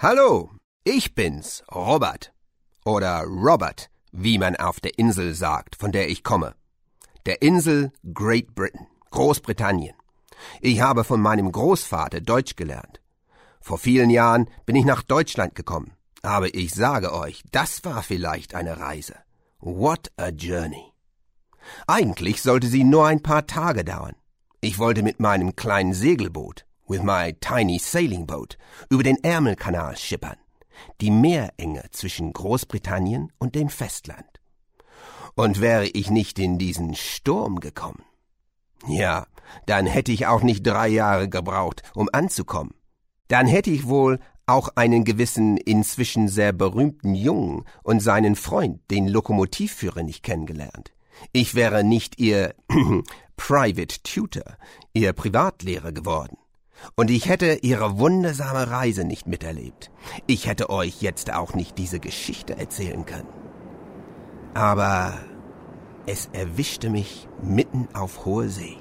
Hallo, ich bin's, Robert. Oder Robert, wie man auf der Insel sagt, von der ich komme. Der Insel Great Britain, Großbritannien. Ich habe von meinem Großvater Deutsch gelernt. Vor vielen Jahren bin ich nach Deutschland gekommen. Aber ich sage euch, das war vielleicht eine Reise. What a journey. Eigentlich sollte sie nur ein paar Tage dauern. Ich wollte mit meinem kleinen Segelboot, with my tiny sailing boat, über den Ärmelkanal schippern, die Meerenge zwischen Großbritannien und dem Festland. Und wäre ich nicht in diesen Sturm gekommen, ja, dann hätte ich auch nicht 3 Jahre gebraucht, um anzukommen. Dann hätte ich wohl auch einen gewissen, inzwischen sehr berühmten Jungen und seinen Freund, den Lokomotivführer, nicht kennengelernt. Ich wäre nicht ihr Private Tutor, ihr Privatlehrer geworden. Und ich hätte ihre wundersame Reise nicht miterlebt. Ich hätte euch jetzt auch nicht diese Geschichte erzählen können. Aber es erwischte mich mitten auf hoher See.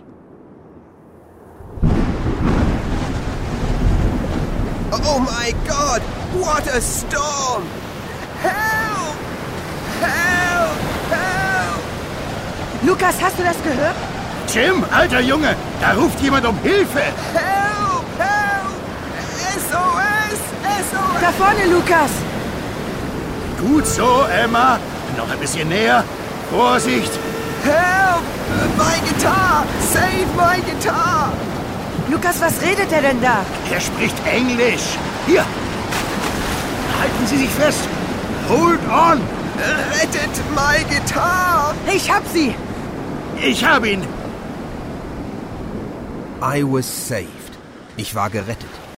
Oh my God! What a storm! Help! Help! Help! Lukas, hast du das gehört? Jim, alter Junge, da ruft jemand um Hilfe! Help! Help! SOS! SOS! Da vorne, Lukas! Gut so, Emma. Noch ein bisschen näher. Vorsicht! Help! My guitar! Save my guitar! Lukas, was redet er denn da? Er spricht Englisch. Hier! Halten Sie sich fest! Hold on! Rettet my guitar! Ich hab sie! Ich hab ihn! I was saved. Ich war gerettet.